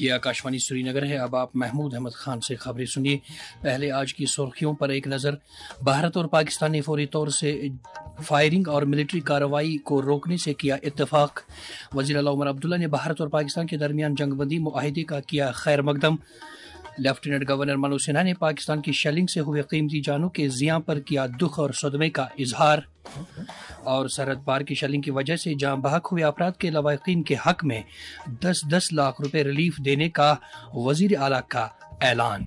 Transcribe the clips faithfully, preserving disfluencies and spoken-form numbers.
یہ آکاشوانی سری نگر ہے۔ اب آپ محمود احمد خان سے خبریں سنیے۔ پہلے آج کی سرخیوں پر ایک نظر۔ بھارت اور پاکستان نے فوری طور سے فائرنگ اور ملٹری کارروائی کو روکنے سے کیا اتفاق۔ وزیر اعلیٰ عمر عبداللہ نے بھارت اور پاکستان کے درمیان جنگ بندی معاہدے کا کیا خیر مقدم۔ لیفٹیننٹ گورنر منوج سنہا نے پاکستان کی شیلنگ سے ہوئے قیمتی جانوں کے زیاں پر کیا دکھ اور صدمے کا اظہار۔ اور سرحد پار کی شیلنگ کی وجہ سے جاں بحق ہوئے افراد کے لواحقین کے حق میں دس دس لاکھ روپے ریلیف دینے کا وزیر اعلیٰ کا اعلان۔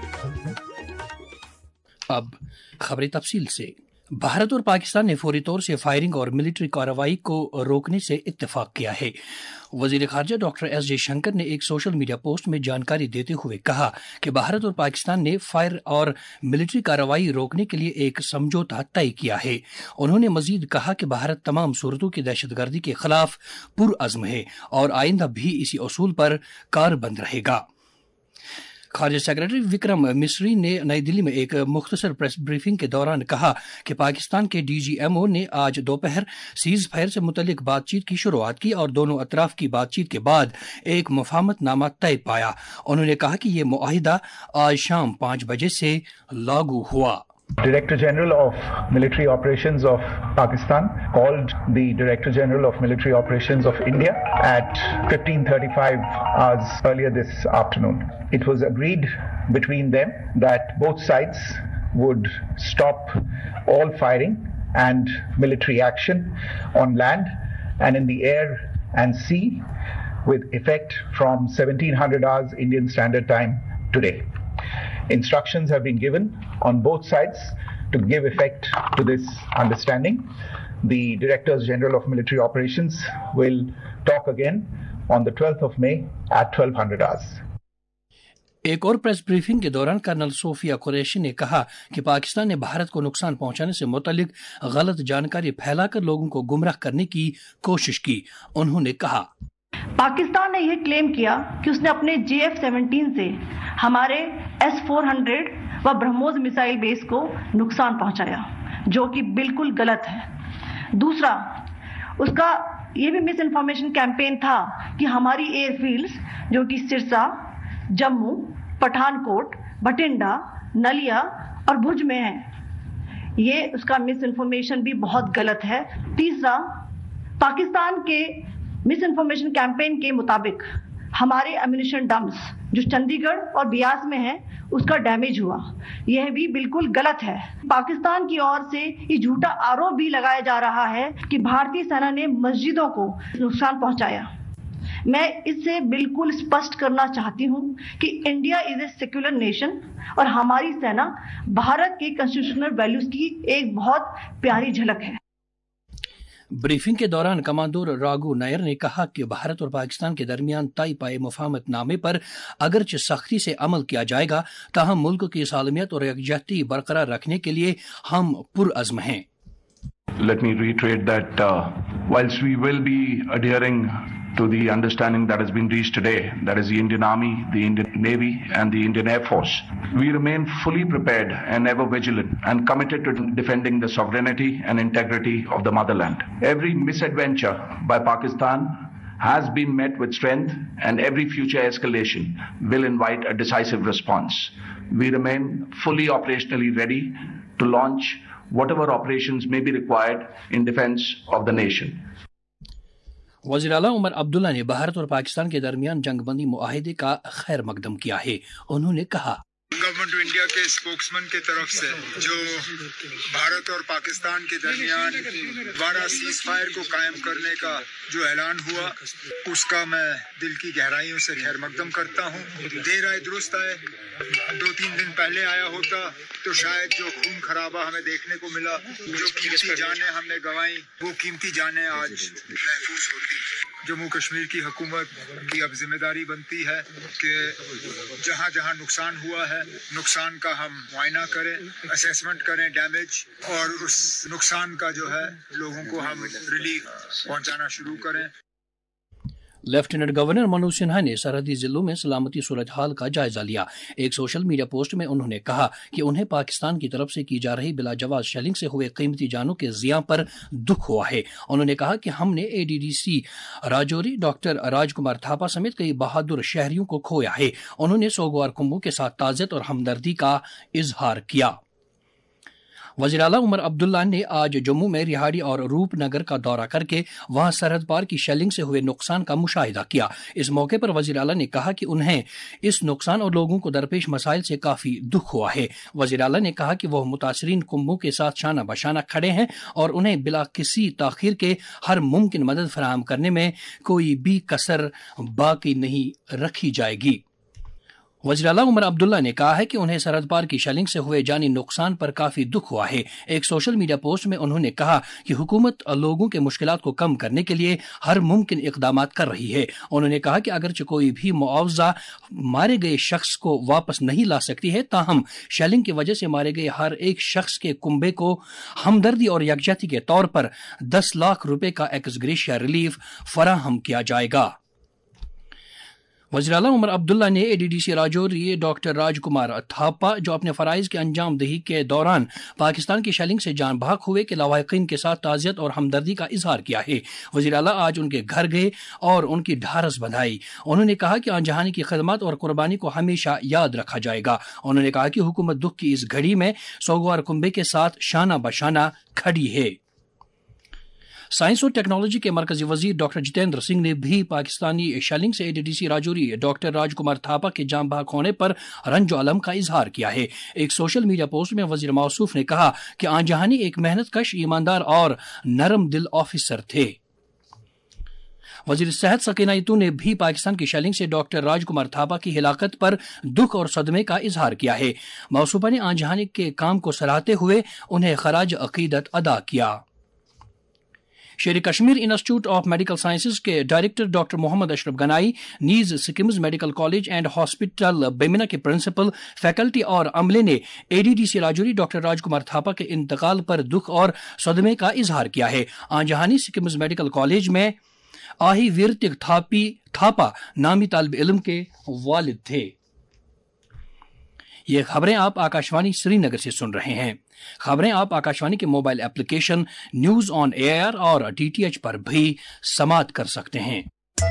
اب خبریں تفصیل سے۔ بھارت اور پاکستان نے فوری طور سے فائرنگ اور ملٹری کارروائی کو روکنے سے اتفاق کیا ہے۔ وزیر خارجہ ڈاکٹر ایس جے شنکر نے ایک سوشل میڈیا پوسٹ میں جانکاری دیتے ہوئے کہا کہ بھارت اور پاکستان نے فائر اور ملٹری کارروائی روکنے کے لیے ایک سمجھوتا طے کیا ہے۔ انہوں نے مزید کہا کہ بھارت تمام صورتوں کی دہشت گردی کے خلاف پرعزم ہے اور آئندہ بھی اسی اصول پر کاربند رہے گا۔ خارجہ سیکرٹری وکرم مسری نے نئی دلی میں ایک مختصر پریس بریفنگ کے دوران کہا کہ پاکستان کے ڈی جی ایم او نے آج دوپہر سیز فائر سے متعلق بات چیت کی شروعات کی اور دونوں اطراف کی بات چیت کے بعد ایک مفاہمت نامہ طے پایا۔ انہوں نے کہا کہ یہ معاہدہ آج شام پانچ بجے سے لاگو ہوا۔ Director General of Military Operations of Pakistan called the Director General of Military Operations of India at fifteen thirty-five hours earlier this afternoon. It was agreed between them that both sides would stop all firing and military action on land and in the air and sea with effect from seventeen hundred hours Indian Standard Time today. Instructions have been given on both sides to give effect to this understanding. The Directors General of Military Operations will talk again on the twelfth of May at twelve hundred hours. ایک اور press briefing کے دوران colonel صوفیہ قریشی نے کہا کہ پاکستان نے بھارت کو نقصان پہنچانے سے متعلق غلط جانکاری پھیلا کر لوگوں کو گمراہ کرنے کی کوشش کی۔ انہوں نے کہا پاکستان نے یہ کلیم کیا کہ اس نے اپنے جے ایف سیونٹین سے ہمارے ایس فور ہنڈریڈ و برہموز میسائل بیس کو نقصان پہنچایا، جو کہ بالکل غلط ہے۔ دوسرا، اس کا یہ بھی مس انفارمیشن کیمپین تھا کہ ہماری ایئر فیلڈز جو کہ سرسا، جموں، پٹھان کوٹ، بٹنڈا، نلیا اور بھج میں ہیں، یہ اس کا مس انفارمیشن بھی بہت غلط ہے۔ تیسرا، پاکستان کے مس انفارمیشن کیمپین کے مطابق ہمارے ایمونیشن ڈمپس جو چندی گڑھ اور بیاس میں ہیں اس کا ڈیمیج ہوا، یہ بھی بالکل غلط ہے۔ پاکستان کی اور سے یہ جھوٹا آروپ بھی لگایا جا رہا ہے کہ بھارتی سینا نے مسجدوں کو نقصان پہنچایا۔ میں اس سے بالکل اسپشٹ کرنا چاہتی ہوں کہ India is a secular nation اور ہماری سینا بھارت کے کنسٹیٹیوشنل ویلیوز کی ایک بہت پیاری جھلک ہے۔ بریفنگ کے دوران کمانڈور راگو نائر نے کہا کہ بھارت اور پاکستان کے درمیان طے پائے مفاہمت نامے پر اگرچہ سختی سے عمل کیا جائے گا، تاہم ملک کی سالمیت اور یکجہتی برقرار رکھنے کے لیے ہم پرعزم ہیں۔ Let me reiterate that uh, whilst we will be adhering to the understanding that has been reached today, that is the Indian Army, the Indian Navy and the Indian Air Force, we remain fully prepared and ever vigilant and committed to defending the sovereignty and integrity of the motherland. Every misadventure by Pakistan has been met with strength and every future escalation will invite a decisive response. We remain fully operationally ready to launch whatever operations may be required in defense of the nation. وزیر اعلیٰ عمر عبداللہ نے بھارت اور پاکستان کے درمیان جنگ بندی معاہدے کا خیر مقدم کیا ہے۔ انہوں نے کہا گورنمنٹ آف انڈیا کے اسپوکسمین کی طرف سے جو بھارت اور پاکستان کے درمیان دوبارہ سیز فائر کو قائم کرنے کا جو اعلان ہوا، اس کا میں دل کی گہرائیوں سے خیر مقدم کرتا ہوں۔ دیر آئے درست آئے، دو تین دن پہلے آیا ہوتا تو شاید جو خون خرابہ ہمیں دیکھنے کو ملا، جو قیمتی جانیں ہم نے گنوائیں، وہ قیمتی جانیں آج محفوظ ہوتی۔ جموں کشمیر کی حکومت کی اب ذمہ داری بنتی ہے کہ جہاں جہاں نقصان ہوا ہے، نقصان کا ہم معائنہ کریں، اسیسمنٹ کریں ڈیمیج، اور اس نقصان کا جو ہے لوگوں کو ہم ریلیف پہنچانا شروع کریں۔ लेफ्टिनेंट गवर्नर मनोज सिन्हा ने सरहदी जिलों में सलामती सूरत हाल का जायजा लिया। एक सोशल मीडिया पोस्ट में उन्होंने कहा कि उन्हें पाकिस्तान की तरफ से की जा रही बिलाजवाब शेलिंग से हुए कीमती जानों के ज़िया पर दुख हुआ है। उन्होंने कहा कि हमने एडीडीसी राजौरी डॉक्टर राजकुमार थापा समेत कई बहादुर शहरियों को खोया है। उन्होंने सोगवार कुंभों के साथ ताज़ियत और हमदर्दी का इजहार किया। वज़ीर आला उमर अब्दुल्ला ने आज जम्मू में रिहाड़ी और रूपनगर का दौरा करके वहां सरहद पार की शेलिंग से हुए नुकसान का मुशाहिदा किया। इस मौके पर वज़ीर आला ने कहा कि उन्हें इस नुकसान और लोगों को दरपेश मसाइल से काफ़ी दुख हुआ है। वज़ीर आला ने कहा कि वह मुतासरीन कुंभों के साथ शाना बशाना खड़े हैं और उन्हें बिला किसी ताखीर के हर मुमकिन मदद फराहम करने में कोई भी कसर बाकी नहीं रखी जाएगी। वज़ीर आला उमर अब्दुल्ला ने कहा है कि उन्हें सरहद पार की शेलिंग से हुए जानी नुकसान पर काफी दुख हुआ है। एक सोशल मीडिया पोस्ट में उन्होंने कहा कि हुकूमत लोगों के मुश्किलात को कम करने के लिए हर मुमकिन इक़दामात कर रही है। उन्होंने कहा कि अगरचे कोई भी मुआवजा मारे गए शख्स को वापस नहीं ला सकती है, ताहम शेलिंग की वजह से मारे गए हर एक शख्स के कुंबे को हमदर्दी और यकजहती के तौर पर दस लाख रुपए का एक्स ग्रेशिया रिलीफ फराहम किया जाएगा। वज़ीर आला उमर अब्दुल्ला ने एडीडीसी राजौरी डॉक्टर राजकुमार थापा, जो अपने फ़राइज़ की अंजाम दही के दौरान पाकिस्तान की शेलिंग से जान भाग हुए, के लवाहिकीन के साथ ताज़ियत और हमदर्दी का इजहार किया है। वज़ीर आला आज उनके घर गए और उनकी ढारस बंधाई। उन्होंने कहा कि आनजहानी की खदमात और कुर्बानी को हमेशा याद रखा जाएगा। उन्होंने कहा कि हुकूमत दुख की इस घड़ी में सोगवार कुंबे के साथ शाना बशाना खड़ी है। साइंस और टेक्नोलॉजी के मरकजी वजीर डॉक्टर जितेंद्र सिंह ने भी पाकिस्तानी शेलिंग से एडीडीसी राजौरी डॉक्टर राजकुमार थापा के जाम भाग होने पर रंजो अलम का इजहार किया है। एक सोशल मीडिया पोस्ट में वजीर मौसूफ ने कहा कि आनजहानी एक मेहनत कश, ईमानदार और नरम दिल ऑफिसर थे। वजीर सेहत सकीना इतू ने भी पाकिस्तान की शेलिंग से डॉक्टर राजकुमार थापा की हिलाकत पर दुख और सदमे का इजहार किया है। मौसूफा ने आनजहानी के काम को सराहते हुए उन्हें खराज अकीदत अदा किया। Sher Kashmir Institute of Medical Sciences के डायरेक्टर डॉक्टर मोहम्मद अशरफ गनाई, नीज SKIMS Medical College and Hospital Bemina के प्रिंसिपल, फैकल्टी और अमले ने एडीडीसी राजौरी डॉक्टर राजकुमार थापा के इंतकाल पर दुख और सदमे का इजहार किया है। आनजहानी सिकिम्स मेडिकल कॉलेज में आही वीरतिक थापी थापा नामी तालिब इल्म के वालिद थे। ये खबरें आप आकाशवाणी श्रीनगर से सुन रहे हैं। खबरें आप आकाशवाणी के mobile application News On Air और डीटीएच पर भी समात कर सकते हैं।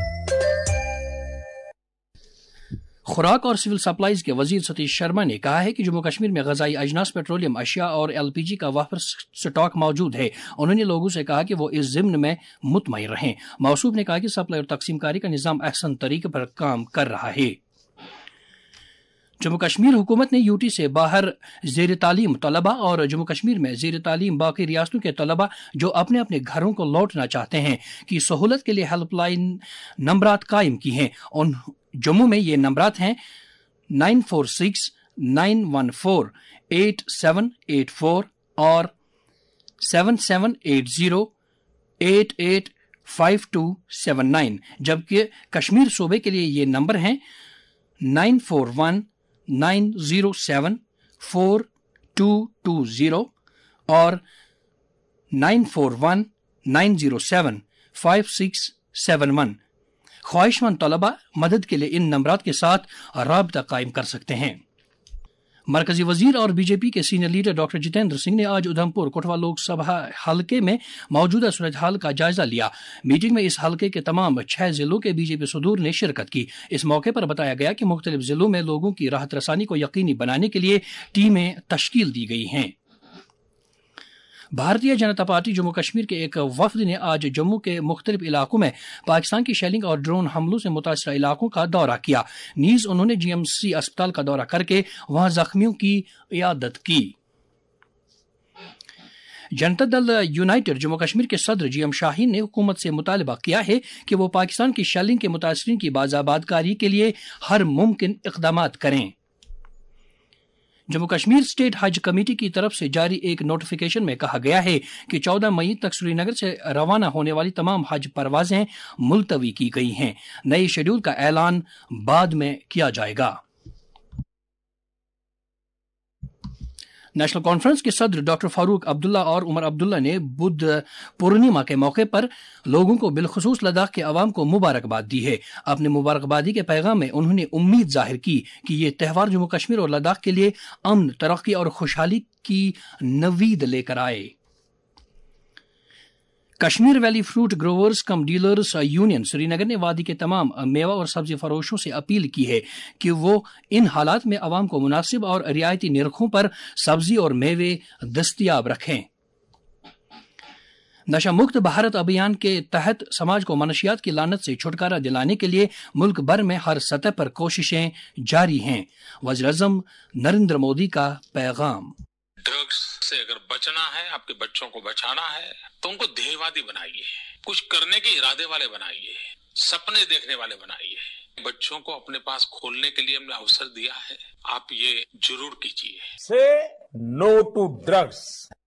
खुराक और सिविल सप्लाईज के वजीर सतीश शर्मा ने कहा है कि जम्मू कश्मीर में गजाई अजनास, पेट्रोलियम अशिया और एलपीजी का वाफर स्टॉक मौजूद है। उन्होंने लोगों से कहा कि वो इस जिम्न में मुतमईन रहें। मौसूफ ने कहा कि सप्लाई और तकसीमकारी का निज़ाम अहसन तरीके पर काम कर रहा है। जम्मू कश्मीर हुकूमत ने यूटी से बाहर ज़ेर तालीम तलबा और जम्मू कश्मीर में ज़ेर तालीम बाकी रियासतों के तलबा जो अपने अपने घरों को लौटना चाहते हैं की सहूलत के लिए हेल्पलाइन नंबरात कायम की हैं। उन जम्मू में ये नंबरात हैं nine four six nine one four eight seven eight four और seven seven eight zero eight eight five two seven nine, जबकि कश्मीर सूबे के लिए ये नंबर हैं nine four one nine zero seven four two two zero और nine four one nine zero seven five six seven one. ख्वाहिशमंद तलबा मदद के लिए इन नंबरात के साथ राब्ता कायम कर सकते हैं। मरकजी वजीर और बीजेपी के senior leader doctor Jitendra Singh ने आज उधमपुर कोटवा लोकसभा हलके में मौजूदा सूरत हाल का जायजा लिया। मीटिंग में इस हलके के तमाम छह जिलों के बीजेपी सदूर ने शिरकत की। इस मौके पर बताया गया कि मुख्तलिफ जिलों में लोगों की राहत रसानी को यकीनी बनाने के लिए टीमें तश्कील दी गई हैं। भारतीय जनता पार्टी जम्मू कश्मीर के एक वफद ने आज जम्मू के मुख्तलिफ इलाकों में पाकिस्तान की शेलिंग और ड्रोन हमलों से मुतासरा इलाकों का दौरा किया। नीज उन्होंने जीएमसी अस्पताल का दौरा करके वहां जख्मियों की इयादत की। जनता दल यूनाइटेड जम्मू कश्मीर के सदर जीएम शाहीन ने हुकूमत से मुतालबा किया है कि वो पाकिस्तान की शेलिंग के मुतासरीन की बाज़ाबादकारी के लिए हर मुमकिन इक़दामात करें। जम्मू कश्मीर स्टेट हज कमेटी की तरफ से जारी एक नोटिफिकेशन में कहा गया है कि चौदह मई तक श्रीनगर से रवाना होने वाली तमाम हज परवाजें मुलतवी की गई हैं। नए शेड्यूल का ऐलान बाद में किया जाएगा। नेशनल कॉन्फ्रेंस के सदर डॉक्टर फारूक अब्दुल्ला और उमर अब्दुल्ला ने बुद्ध पूर्णिमा के मौके पर लोगों को बिलखुसूस लद्दाख के अवाम को मुबारकबाद दी है। अपने मुबारकबादी के पैगाम में उन्होंने उम्मीद जाहिर की कि ये त्यौहार जम्मू कश्मीर और लद्दाख के लिए अमन, तरक्की और खुशहाली की नवीद लेकर आए। Kashmir Valley Fruit Growers cum Dealers Union Srinagar ने वादी के तमाम मेवा और सब्जी फरोशों से अपील की है कि वो इन हालात में आवाम को मुनासिब और रियायती निरखों पर सब्जी और मेवे दस्तयाब रखें। नशा मुक्त भारत अभियान के तहत समाज को मनशियात की लानत से छुटकारा दिलाने के लिए मुल्क भर में हर सतह पर कोशिशें जारी हैं। वज़ीर-ए-आज़म नरेंद्र मोदी का पैगाम। ड्रग्स से अगर बचना है, आपके बच्चों को बचाना है, तो उनको ध्येयवादी बनाइए, कुछ करने के इरादे वाले बनाइए, सपने देखने वाले बनाइए। बच्चों को अपने पास खोलने के लिए हमने अवसर दिया है, आप ये जरूर कीजिए। Say no to drugs.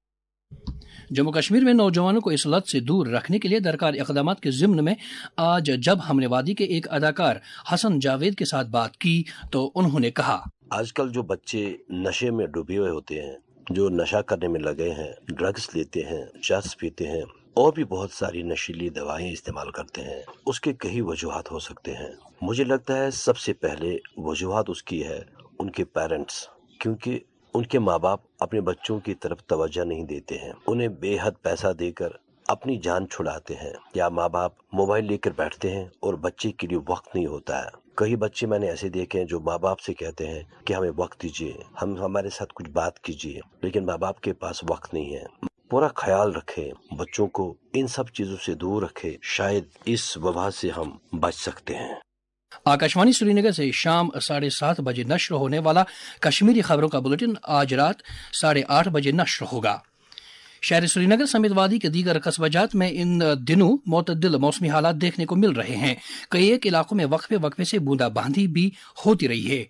Jammu Kashmir में नौजवानों को इस लत से दूर रखने के लिए दरकार इक़दामात के ज़िम्न में आज जब हमने वादी के एक अदाकार हसन जावेद के साथ बात की तो उन्होंने कहा, आजकल जो बच्चे नशे में डूबे हुए होते हैं, जो नशा करने में लगे हैं, ड्रग्स लेते हैं, चरस पीते हैं और भी बहुत सारी नशीली दवाएं इस्तेमाल करते हैं, उसके कई वजूहात हो सकते हैं। मुझे लगता है सबसे पहले वजूहात उसकी है उनके पेरेंट्स, क्योंकि उनके माँ बाप अपने बच्चों की तरफ तवज्जो नहीं देते हैं, उन्हें बेहद पैसा देकर अपनी जान छुड़ाते हैं, या माँ बाप मोबाइल लेकर बैठते हैं और बच्चे के लिए वक्त नहीं होता है। कई बच्चे मैंने ऐसे देखे हैं जो माँ बाप से कहते हैं कि हमें वक्त दीजिए, हम हमारे साथ कुछ बात कीजिए, लेकिन माँ बाप के पास वक्त नहीं है। पूरा ख्याल रखें, बच्चों को इन सब चीजों से दूर रखें, शायद इस वबा से हम बच सकते हैं। आकाशवाणी श्रीनगर से शाम साढ़े सात बजे नश्र होने वाला कश्मीरी खबरों का बुलेटिन आज रात साढ़े आठ बजे नश्र होगा। शहर श्रीनगर समेत वादी के दीगर कस्बाजात में इन दिनों मोतदिल मौसमी हालात देखने को मिल रहे हैं। कई एक इलाकों में वक्फे वक्फे से बूंदाबांदी भी होती रही है।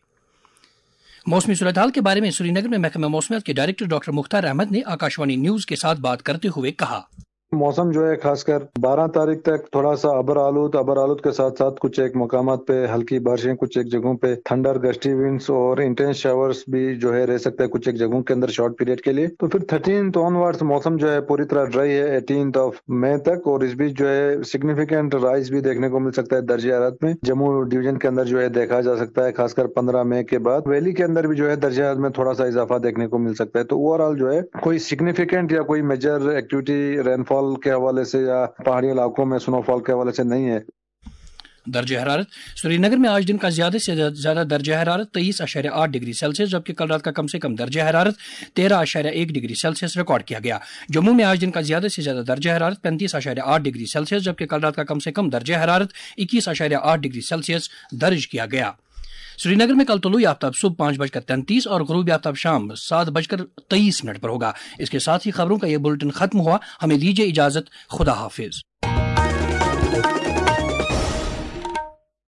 मौसमी सूरत हाल के बारे में श्रीनगर में महकमा मौसमियात के डायरेक्टर डॉक्टर मुख्तार अहमद ने आकाशवाणी न्यूज के साथ बात करते हुए कहा, मौसम जो है खासकर बारह तारीख तक थोड़ा सा अबर आलूद अबर आलूद के साथ साथ कुछ एक मकामात पे हल्की बारिशें, कुछ एक जगहों पे थंडर गस्टी विंड्स और इंटेंस शावर्स भी जो है रह सकता है कुछ एक जगहों के अंदर शॉर्ट पीरियड के लिए। तो फिर थर्टीन ऑनवर्ड्स मौसम जो है पूरी तरह ड्राई है एटीन ऑफ मई तक, और इस बीच जो है सिग्निफिकेंट राइज भी देखने को मिल सकता है दर्जे हरारत में। जम्मू डिवीजन के अंदर जो है देखा जा सकता है खासकर पंद्रह मई के बाद। वैली के अंदर भी जो है दर्जे हरारत में थोड़ा सा इजाफा देखने को मिल सकता है। तो ओवरऑल जो है कोई सिग्निफिकेंट या कोई मेजर एक्टिविटी रेनफॉल के हवाले से या पहाड़ी इलाकों में स्नोफॉल के हवाले से नहीं है। दर्जा हरारत श्रीनगर में आज दिन का ज्यादा से ज्यादा दर्जा हरारत तेईस अशारिया आठ डिग्री सेल्सियस, जबकि कल रात का कम से कम दर्जा हरारत तेरह अशारिया एक डिग्री सेल्सियस रिकॉर्ड किया गया। जम्मू में आज दिन का ज्यादा से ज्यादा दर्जा हरारत पैंतीस अशारिया आठ डिग्री सेल्सियस, जबकि कल रात का कम से कम दर्जा हरारत इक्कीस अशारिया आठ डिग्री सेल्सियस दर्ज किया गया। श्रीनगर में कल तुलू आफ्ताब सुबह पाँच बजकर तैंतीस और गुरूब आफ्ताब शाम सात बजकर तेईस मिनट पर होगा। इसके साथ ही खबरों का यह बुलेटिन खत्म हुआ। हमें दीजिए इजाजत। खुदा हाफिज।